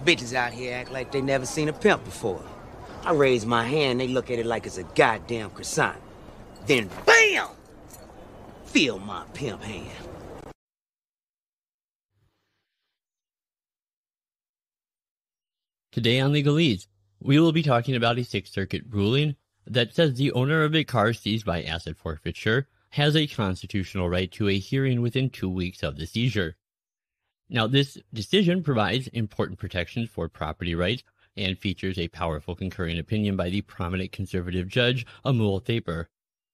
Bitches out here act like they never seen a pimp before. I raise my hand, they look at it like it's a goddamn croissant. Then BAM! Feel my pimp hand. Today on Legalese, we will be talking about a Sixth Circuit ruling that says the owner of a car seized by asset forfeiture has a constitutional right to a hearing within 2 weeks of the seizure. Now, this decision provides important protections for property rights and features a powerful concurring opinion by the prominent conservative judge Amul Thaper.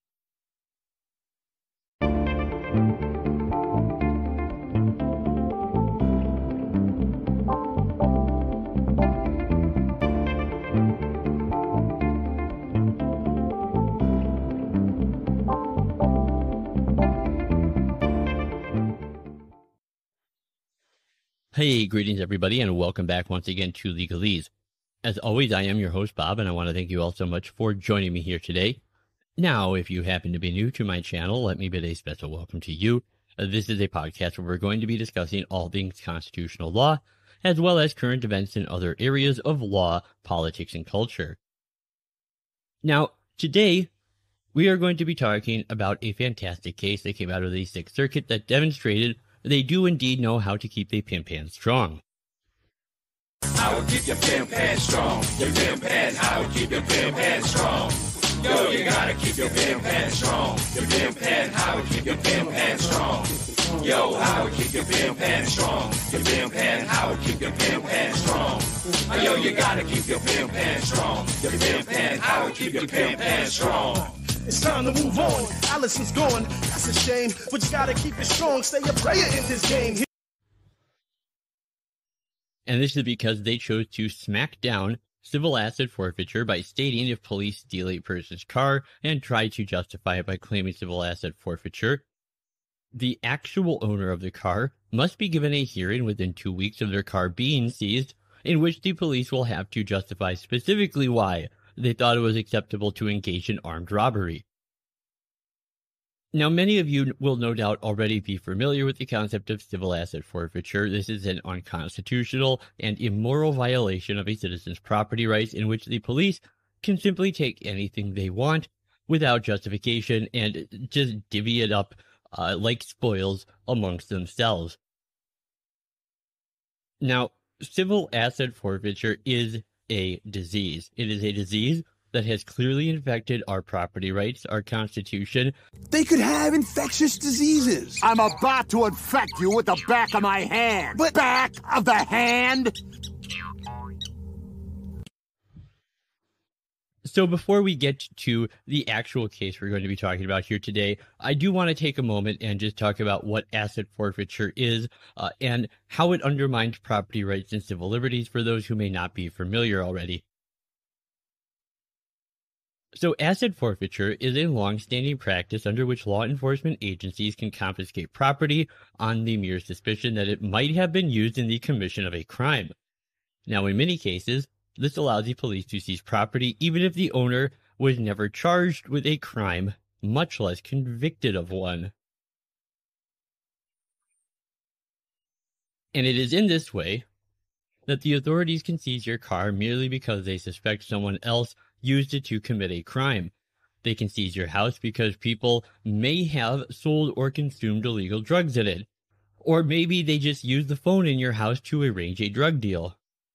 Hey, greetings everybody, and welcome back once again to Legalese. As always, I am your host, Bob, and I want to thank you all so much for joining me here today. Now, if you happen to be new to my channel, let me bid a special welcome to you. This is a podcast where we're going to be discussing all things constitutional law, as well as current events in other areas of law, politics, and culture. Now, today, we are going to be talking about a fantastic case that came out of the Sixth Circuit that demonstrated they do indeed know how to keep their pimp hand strong. I will keep your pimp hand strong. Your pimp hand, I will keep your pimp hand strong. Yo, you gotta keep your pimp hand strong. Your pimp hand, I will keep your pimp hand strong. Yo, I will keep your pimp hand strong. Your pimp hand, I will keep your pimp hand strong. Yo, you gotta keep your pimp hand strong. Your pimp hand, I will keep your pimp hand strong. It's time to move on. Allison's gone. That's a shame, but you gotta keep it strong. Stay a player in this game. And this is because they chose to smack down civil asset forfeiture by stating if police steal a person's car and try to justify it by claiming civil asset forfeiture, the actual owner of the car must be given a hearing within 2 weeks of their car being seized, in which the police will have to justify specifically why they thought it was acceptable to engage in armed robbery. Now, many of you will no doubt already be familiar with the concept of civil asset forfeiture. This is an unconstitutional and immoral violation of a citizen's property rights in which the police can simply take anything they want without justification and just divvy it up like spoils amongst themselves. Now, civil asset forfeiture is a disease. It is a disease that has clearly infected our property rights, our Constitution. They could have infectious diseases. I'm about to infect you with the back of my hand. But back of the hand? So before we get to the actual case we're going to be talking about here today, I do want to take a moment and just talk about what asset forfeiture is and how it undermines property rights and civil liberties for those who may not be familiar already. So asset forfeiture is a long-standing practice under which law enforcement agencies can confiscate property on the mere suspicion that it might have been used in the commission of a crime. Now, in many cases, this allows the police to seize property even if the owner was never charged with a crime, much less convicted of one. And it is in this way that the authorities can seize your car merely because they suspect someone else used it to commit a crime. They can seize your house because people may have sold or consumed illegal drugs in it. Or maybe they just used the phone in your house to arrange a drug deal.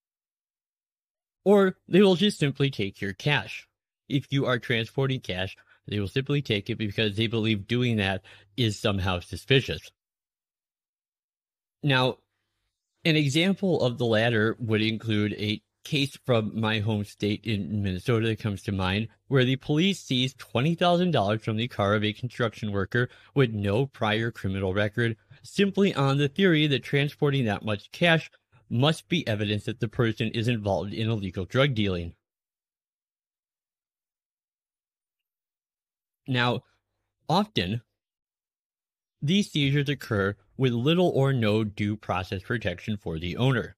Or they will just simply take your cash. If you are transporting cash, they will simply take it because they believe doing that is somehow suspicious. Now, an example of the latter would include a case from my home state in Minnesota that comes to mind, where the police seized $20,000 from the car of a construction worker with no prior criminal record, simply on the theory that transporting that much cash must be evidence that the person is involved in illegal drug dealing. Now, often, these seizures occur with little or no due process protection for the owner.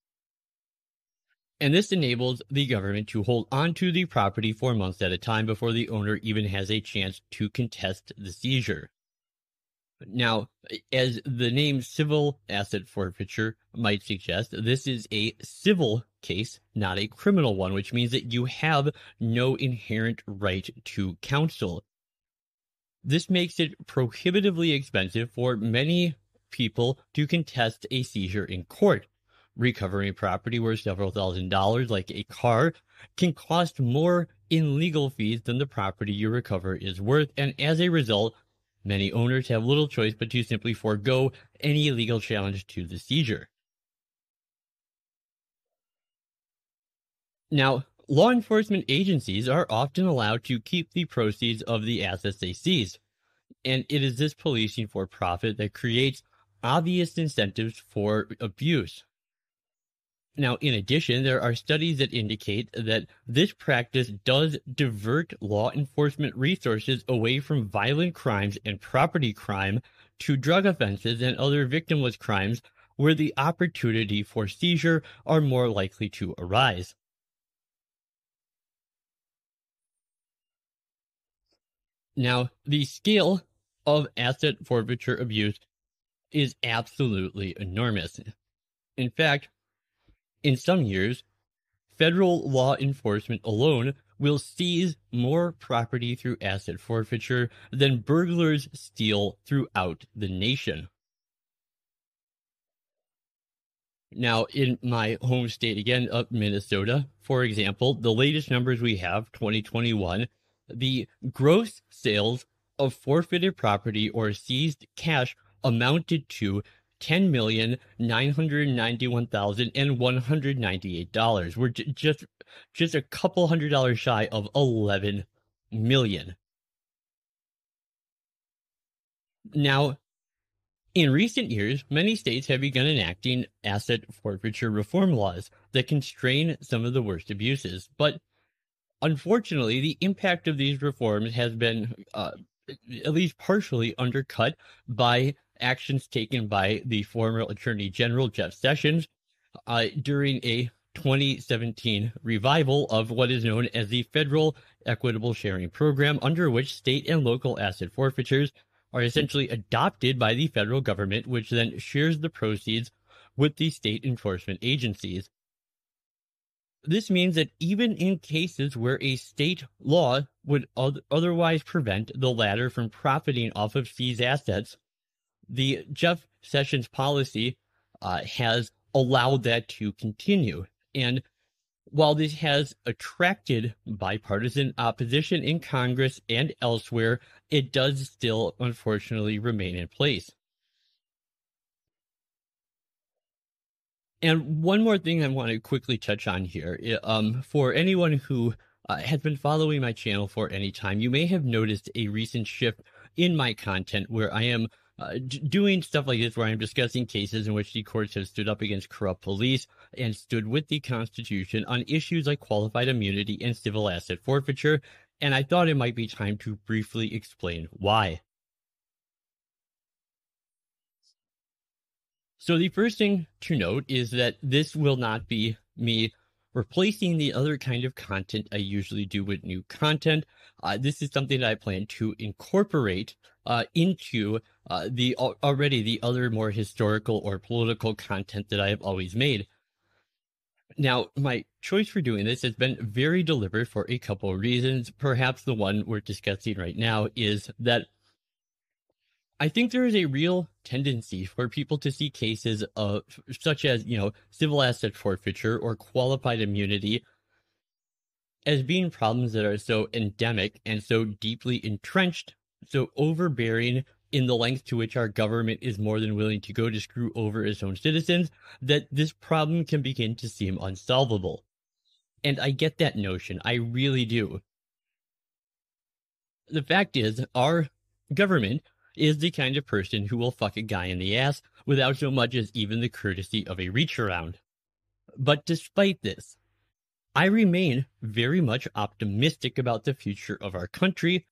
And this enables the government to hold on to the property for months at a time before the owner even has a chance to contest the seizure. Now, as the name civil asset forfeiture might suggest, this is a civil case, not a criminal one, which means that you have no inherent right to counsel. This makes it prohibitively expensive for many people to contest a seizure in court. Recovering property worth several $1,000s, like a car, can cost more in legal fees than the property you recover is worth, and as a result, many owners have little choice but to simply forego any legal challenge to the seizure. Now, law enforcement agencies are often allowed to keep the proceeds of the assets they seize, and it is this policing for profit that creates obvious incentives for abuse. Now, in addition, there are studies that indicate that this practice does divert law enforcement resources away from violent crimes and property crime to drug offenses and other victimless crimes where the opportunity for seizure are more likely to arise. Now, the scale of asset forfeiture abuse is absolutely enormous. In fact, in some years, federal law enforcement alone will seize more property through asset forfeiture than burglars steal throughout the nation. Now, in my home state again of Minnesota, for example, the latest numbers we have, 2021, the gross sales of forfeited property or seized cash amounted to $10,991,198. We're just a couple $100 shy of $11 million. Now, in recent years, many states have begun enacting asset forfeiture reform laws that constrain some of the worst abuses. But unfortunately, the impact of these reforms has been at least partially undercut by actions taken by the former Attorney General Jeff Sessions during a 2017 revival of what is known as the Federal Equitable Sharing Program, under which state and local asset forfeitures are essentially adopted by the federal government, which then shares the proceeds with the state enforcement agencies. This means that even in cases where a state law would otherwise prevent the latter from profiting off of seized assets, the Jeff Sessions policy has allowed that to continue. And while this has attracted bipartisan opposition in Congress and elsewhere, it does still, unfortunately, remain in place. And one more thing I want to quickly touch on here, for anyone who has been following my channel for any time, you may have noticed a recent shift in my content where I am doing stuff like this, where I'm discussing cases in which the courts have stood up against corrupt police and stood with the Constitution on issues like qualified immunity and civil asset forfeiture, and I thought it might be time to briefly explain why. So the first thing to note is that this will not be me replacing the other kind of content I usually do with new content. This is something that I plan to incorporate into the other more historical or political content that I have always made. Now, my choice for doing this has been very deliberate for a couple of reasons. Perhaps the one we're discussing right now is that I think there is a real tendency for people to see cases of such as, civil asset forfeiture or qualified immunity as being problems that are so endemic and so deeply entrenched, so overbearing in the length to which our government is more than willing to go to screw over its own citizens, that this problem can begin to seem unsolvable. And I get that notion. I really do. The fact is, our government is the kind of person who will fuck a guy in the ass without so much as even the courtesy of a reach around. But despite this, I remain very much optimistic about the future of our country.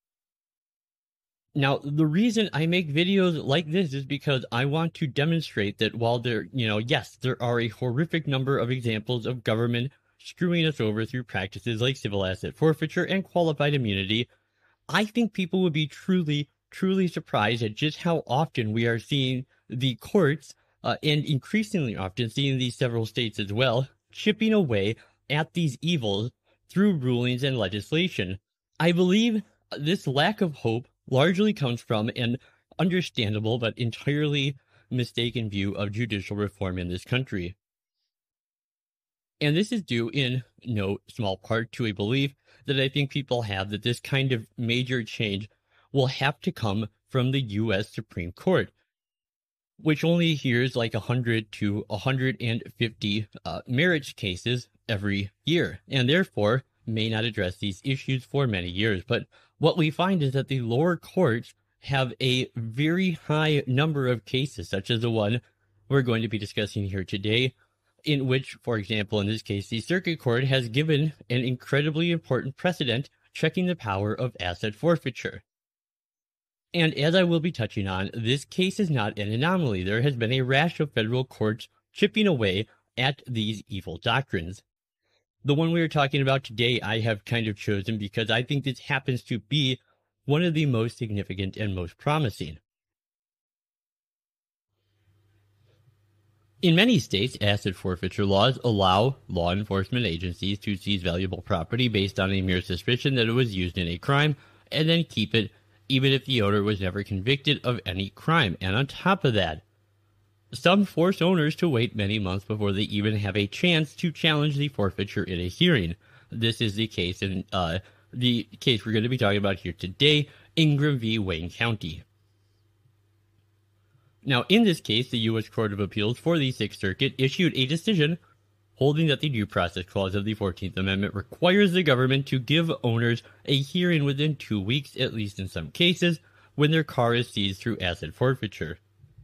Now, the reason I make videos like this is because I want to demonstrate that while there are a horrific number of examples of government screwing us over through practices like civil asset forfeiture and qualified immunity, I think people would be truly truly surprised at just how often we are seeing the courts, and increasingly often seeing these several states as well, chipping away at these evils through rulings and legislation. I believe this lack of hope largely comes from an understandable but entirely mistaken view of judicial reform in this country. And this is due in no small part to a belief that I think people have that this kind of major change will have to come from the U.S. Supreme Court, which only hears like 100 to 150 marriage cases every year, and therefore may not address these issues for many years. But what we find is that the lower courts have a very high number of cases, such as the one we're going to be discussing here today, in which, for example, in this case, the Circuit Court has given an incredibly important precedent checking the power of asset forfeiture. And as I will be touching on, this case is not an anomaly. There has been a rash of federal courts chipping away at these evil doctrines. The one we are talking about today I have kind of chosen because I think this happens to be one of the most significant and most promising. In many states, asset forfeiture laws allow law enforcement agencies to seize valuable property based on a mere suspicion that it was used in a crime, and then keep it even if the owner was never convicted of any crime. And on top of that, some force owners to wait many months before they even have a chance to challenge the forfeiture in a hearing. This is the case in the case we're going to be talking about here today, Ingram v. Wayne County. Now, in this case, the U.S. Court of Appeals for the Sixth Circuit issued a decision holding that the Due Process Clause of the 14th Amendment requires the government to give owners a hearing within 2 weeks, at least in some cases, when their car is seized through asset forfeiture.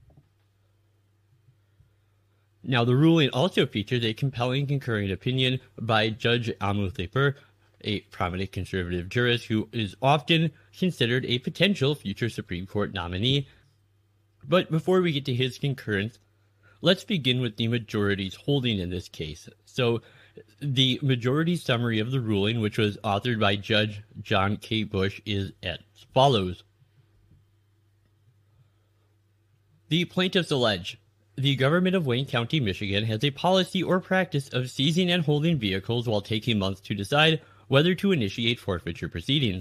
Now, the ruling also features a compelling concurring opinion by Judge Amu Thaper, a prominent conservative jurist who is often considered a potential future Supreme Court nominee. But before we get to his concurrence, let's begin with the majority's holding in this case. So, the majority summary of the ruling, which was authored by Judge John K. Bush, is as follows. The plaintiffs allege the government of Wayne County, Michigan has a policy or practice of seizing and holding vehicles while taking months to decide whether to initiate forfeiture proceedings.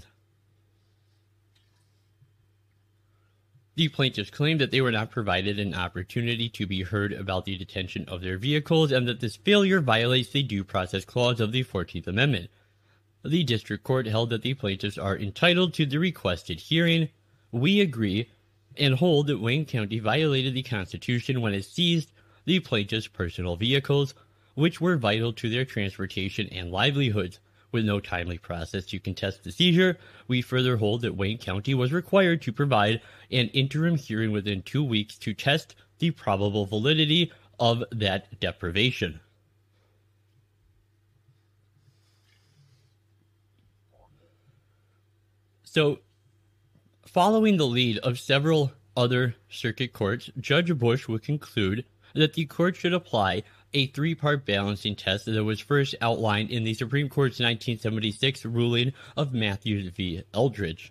The plaintiffs claim that they were not provided an opportunity to be heard about the detention of their vehicles and that this failure violates the Due Process Clause of the 14th Amendment. The district court held that the plaintiffs are entitled to the requested hearing. We agree and hold that Wayne County violated the Constitution when it seized the plaintiffs' personal vehicles, which were vital to their transportation and livelihoods. With no timely process to contest the seizure, we further hold that Wayne County was required to provide an interim hearing within 2 weeks to test the probable validity of that deprivation. So, following the lead of several other circuit courts, Judge Bush would conclude that the court should apply a three-part balancing test that was first outlined in the Supreme Court's 1976 ruling of Matthews v. Eldridge.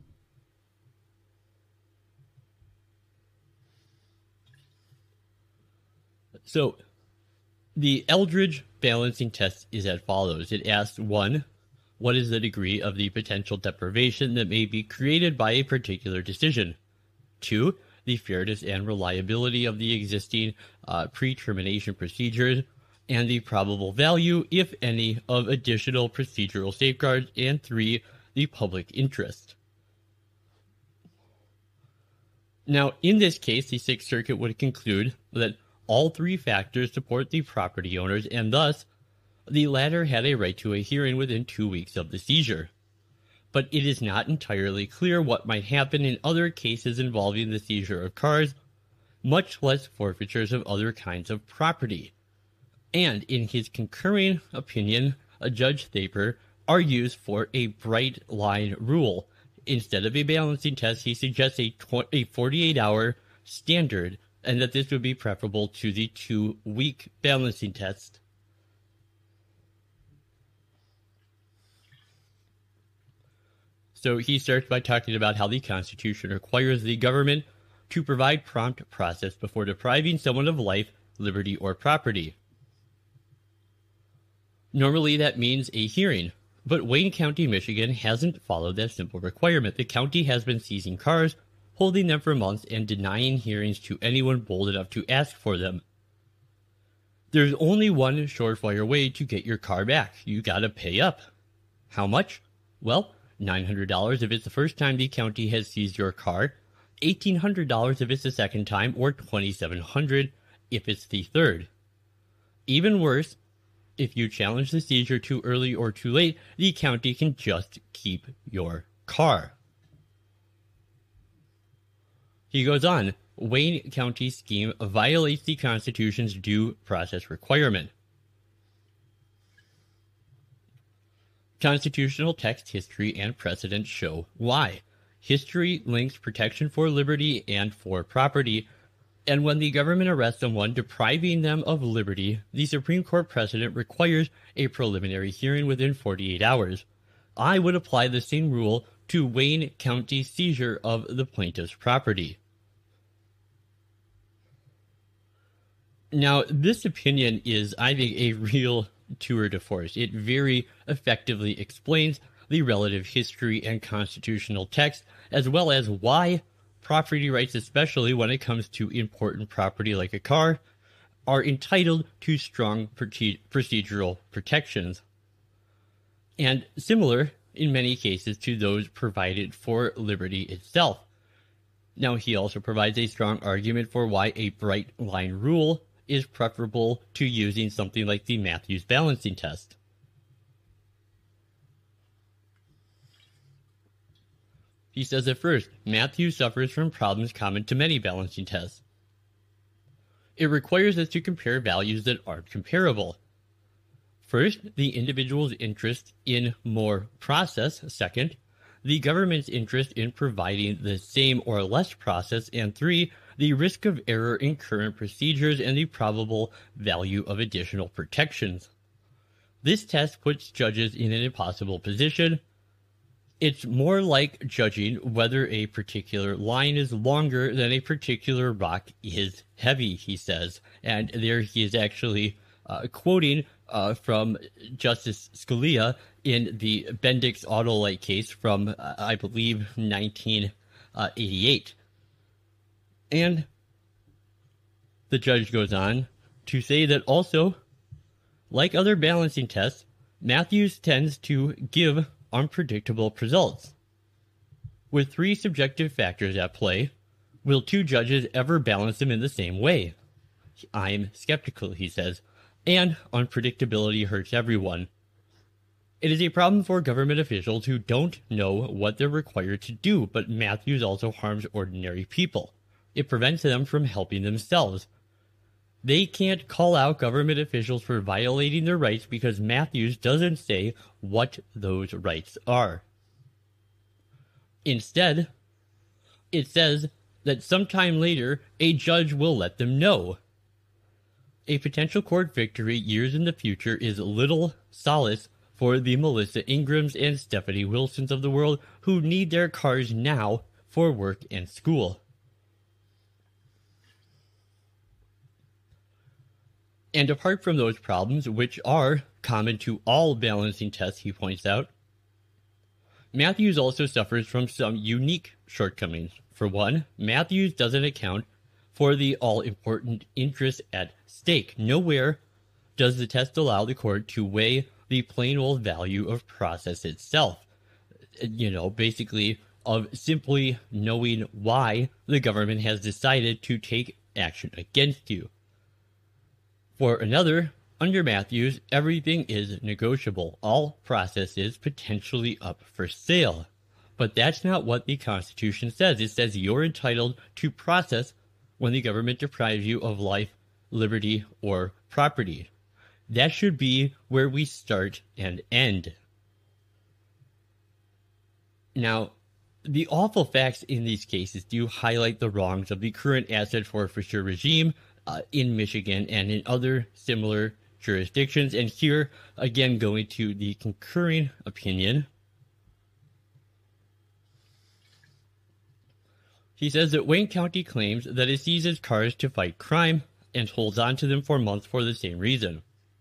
So, the Eldridge balancing test is as follows. It asks, 1, what is the degree of the potential deprivation that may be created by a particular decision? 2, the fairness and reliability of the existing pre-termination procedures, and the probable value, if any, of additional procedural safeguards, and 3, the public interest. Now, in this case, the Sixth Circuit would conclude that all three factors support the property owners, and thus, the latter had a right to a hearing within 2 weeks of the seizure. But it is not entirely clear what might happen in other cases involving the seizure of cars, much less forfeitures of other kinds of property. And in his concurring opinion, Judge Thaper argues for a bright line rule. Instead of a balancing test, he suggests a 48-hour standard, and that this would be preferable to the 2-week balancing test. So he starts by talking about how the Constitution requires the government to provide prompt process before depriving someone of life, liberty, or property. Normally that means a hearing, but Wayne County, Michigan hasn't followed that simple requirement. The county has been seizing cars, holding them for months, and denying hearings to anyone bold enough to ask for them. There's only one surefire way to get your car back. You gotta pay up. How much? Well, $900 if it's the first time the county has seized your car, $1,800 if it's the second time, or $2,700 if it's the third. Even worse, if you challenge the seizure too early or too late, the county can just keep your car. He goes on, Wayne County's scheme violates the Constitution's due process requirement. Constitutional text, history, and precedent show why. History links protection for liberty and for property, and when the government arrests someone depriving them of liberty, the Supreme Court precedent requires a preliminary hearing within 48 hours. I would apply the same rule to Wayne County's seizure of the plaintiff's property. Now, this opinion is, I think, a real tour de force. It very effectively explains the relative history and constitutional text, as well as why property rights, especially when it comes to important property like a car, are entitled to strong procedural protections, and similar in many cases to those provided for liberty itself. Now, he also provides a strong argument for why a bright line rule is preferable to using something like the Matthews balancing test. He says at first, Matthews suffers from problems common to many balancing tests. It requires us to compare values that aren't comparable. First, the individual's interest in more process. Second, the government's interest in providing the same or less process. And three, the risk of error in current procedures and the probable value of additional protections. This test puts judges in an impossible position. It's more like judging whether a particular line is longer than a particular rock is heavy, he says. And there he is actually quoting from Justice Scalia in the Bendix Autolite case from, I believe, 1988. And the judge goes on to say that also, like other balancing tests, Matthews tends to give unpredictable results. With three subjective factors at play, will two judges ever balance them in the same way? I'm skeptical, he says, and unpredictability hurts everyone. It is a problem for government officials who don't know what they're required to do, but Matthews also harms ordinary people. It prevents them from helping themselves. They can't call out government officials for violating their rights because Matthews doesn't say what those rights are. Instead, it says that sometime later, a judge will let them know. A potential court victory years in the future is little solace for the Melissa Ingrams and Stephanie Wilsons of the world who need their cars now for work and school. And apart from those problems, which are common to all balancing tests, he points out, Matthews also suffers from some unique shortcomings. For one, Matthews doesn't account for the all-important interests at stake. Nowhere does the test allow the court to weigh the plain old value of process itself. Basically, of simply knowing why the government has decided to take action against you. For another, under Matthews, everything is negotiable. All process is potentially up for sale. But that's not what the Constitution says. It says you're entitled to process when the government deprives you of life, liberty, or property. That should be where we start and end. Now, the awful facts in these cases do highlight the wrongs of the current asset forfeiture regime in Michigan and in other similar jurisdictions. And here, again, going to the concurring opinion, He says that Wayne County claims that it seizes cars to fight crime and holds on to them for months for the same reason.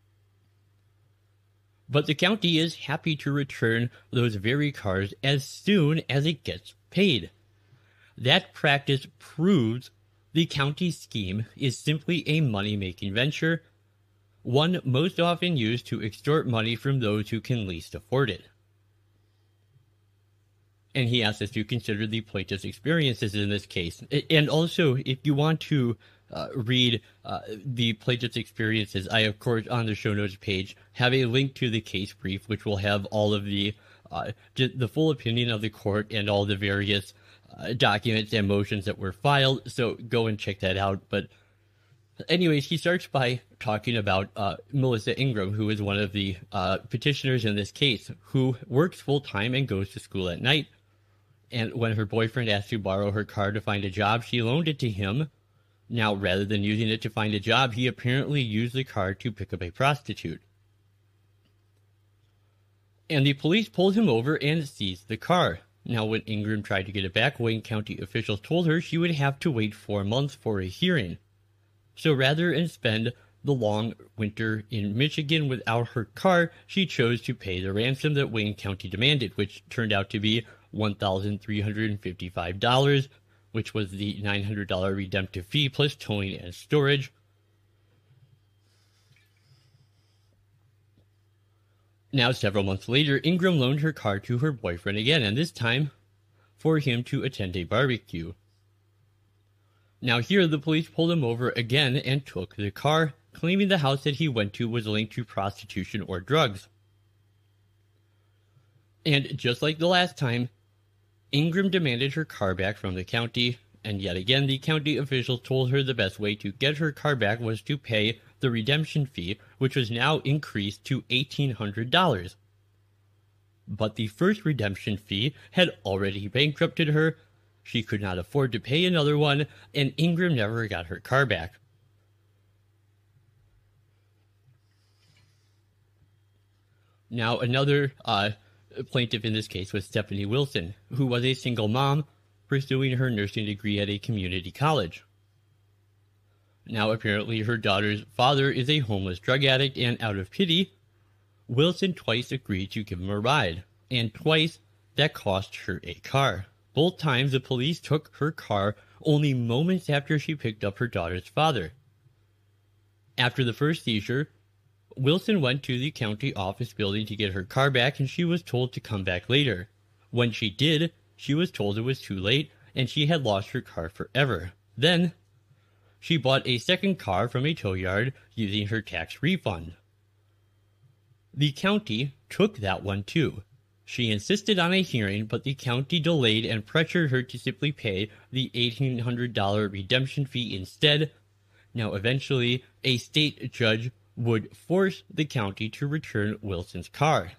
But the county is happy to return those very cars as soon as it gets paid. That practice proves the county's scheme is simply a money-making venture, one most often used to extort money from those who can least afford it. And he asks us to consider the plaintiff's experiences in this case. And also, if you want to read the plaintiff's experiences, I, of course, on the show notes page, have a link to the case brief, which will have all of the full opinion of the court and all the various documents and motions that were filed. So go and check that out. But anyways, he starts by talking about Melissa Ingram, who is one of the petitioners in this case, who works full-time and goes to school at night. And when her boyfriend asked to borrow her car to find a job, she loaned it to him. Now, rather than using it to find a job, he apparently used the car to pick up a prostitute. And the police pulled him over and seized the car. Now, when Ingram tried to get it back, Wayne County officials told her she would have to wait 4 months for a hearing. So rather than spend the long winter in Michigan without her car, she chose to pay the ransom that Wayne County demanded, which turned out to be $1,355, which was the $900 redemptive fee plus towing and storage. Now, several months later, Ingram loaned her car to her boyfriend again, and this time for him to attend a barbecue. Now here, the police pulled him over again and took the car, claiming the house that he went to was linked to prostitution or drugs. And just like the last time, Ingram demanded her car back from the county, and yet again the county officials told her the best way to get her car back was to pay the redemption fee, which was now increased to $1,800. But the first redemption fee had already bankrupted her. She could not afford to pay another one, and Ingram never got her car back. Now, another plaintiff in this case was Stephanie Wilson, who was a single mom pursuing her nursing degree at a community college. Now, apparently, her daughter's father is a homeless drug addict, and out of pity, Wilson twice agreed to give him a ride, and twice that cost her a car. Both times, the police took her car only moments after she picked up her daughter's father. After the first seizure, Wilson went to the county office building to get her car back, and she was told to come back later. When she did, she was told it was too late, and she had lost her car forever. Then, she bought a second car from a tow yard using her tax refund. The county took that one too. She insisted on a hearing, but the county delayed and pressured her to simply pay the $1,800 redemption fee instead. Now, eventually, a state judge would force the county to return Wilson's car.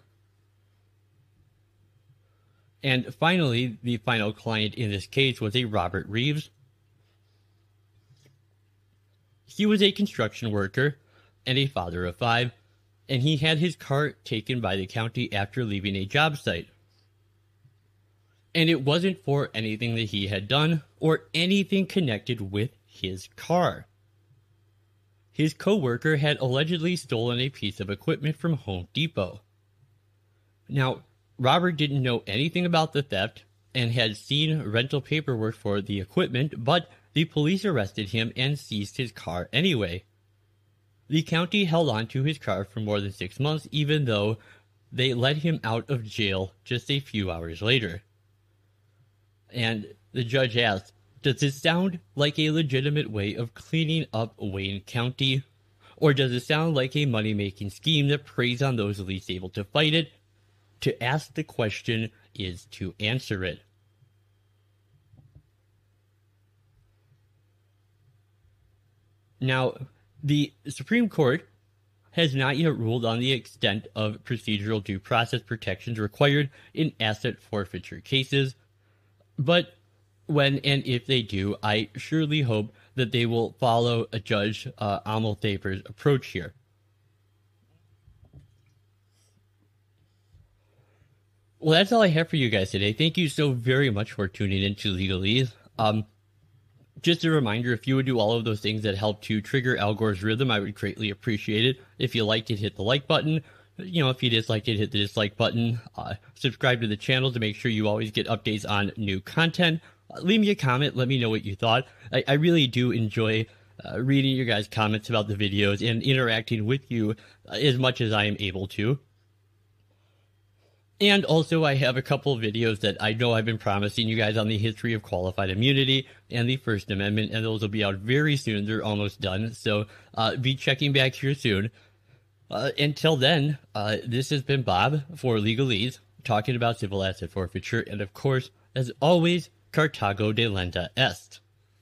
And finally, the final client in this case was a Robert Reeves. He was a construction worker and a father of 5, and he had his car taken by the county after leaving a job site. And it wasn't for anything that he had done or anything connected with his car. His co-worker had allegedly stolen a piece of equipment from Home Depot. Now, Robert didn't know anything about the theft and had seen rental paperwork for the equipment, but the police arrested him and seized his car anyway. The county held on to his car for more than 6 months, even though they let him out of jail just a few hours later. And the judge asked, does this sound like a legitimate way of cleaning up Wayne County? Or does it sound like a money-making scheme that preys on those least able to fight it? To ask the question is to answer it. Now, the Supreme Court has not yet ruled on the extent of procedural due process protections required in asset forfeiture cases, but when and if they do, I surely hope that they will follow a Judge Amelthaper's approach here. Well, that's all I have for you guys today. Thank you so very much for tuning in to Legalese. Just a reminder, if you would do all of those things that help to trigger Al Gore's rhythm, I would greatly appreciate it. If you liked it, hit the like button. If you disliked it, hit the dislike button. Subscribe to the channel to make sure you always get updates on new content. Leave me a comment. Let me know what you thought. I really do enjoy reading your guys' comments about the videos and interacting with you as much as I am able to. And also, I have a couple of videos that I know I've been promising you guys on the history of qualified immunity and the First Amendment, and those will be out very soon. They're almost done, so be checking back here soon. Until then, this has been Bob for Legalese, talking about civil asset forfeiture, and of course, as always, Carthago delenda est.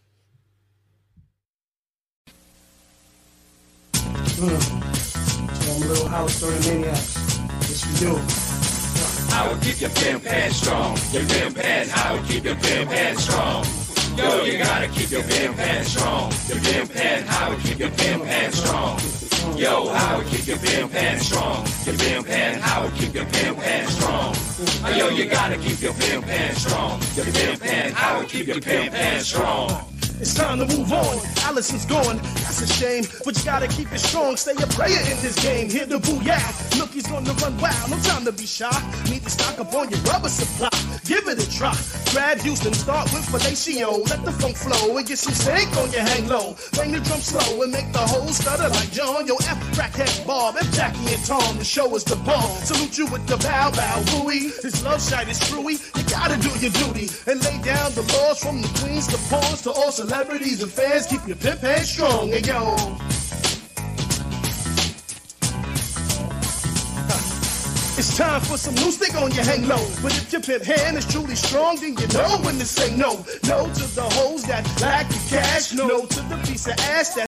So I'm a little Howard Stern maniacs. Yes, we do. Howard, keep your pimp hand strong. Your pimp hand, Howard, keep your pimp hand strong. Yo, you gotta keep your pimp hand strong. Your pimp hand, Howard, keep your pimp hand strong. Yo, Howard, keep your pimp hand strong. Your pimp hand, Howard, keep your pimp hand strong. Yo, you gotta keep your pimp hand strong. Your pimp hand, Howard, keep your pimp hand strong. It's time to move on. Allison's gone. That's a shame, but you gotta keep it strong. Stay a player in this game. Hear the booyah. Look, he's gonna run wild. No time to be shy. Need to stock up on your rubber supply. Give it a try. Grab Houston. Start with fellatio. Let the funk flow and get some stank on your hang low. Bang the drum slow and make the whole stutter like John. Yo, F crackhead Bob, F Jackie and Tom. The show is the bomb. Salute you with the bow bow booey. This love shite is screwy. You gotta do your duty and lay down the laws from the queens to pawns to all celebrities and fans. Keep your pimp hand strong, hey yo. It's time for some new stick on your hang low. But if your pimp hand is truly strong, then you know when to say no. No to the hoes that lack the cash. No to the piece of ass that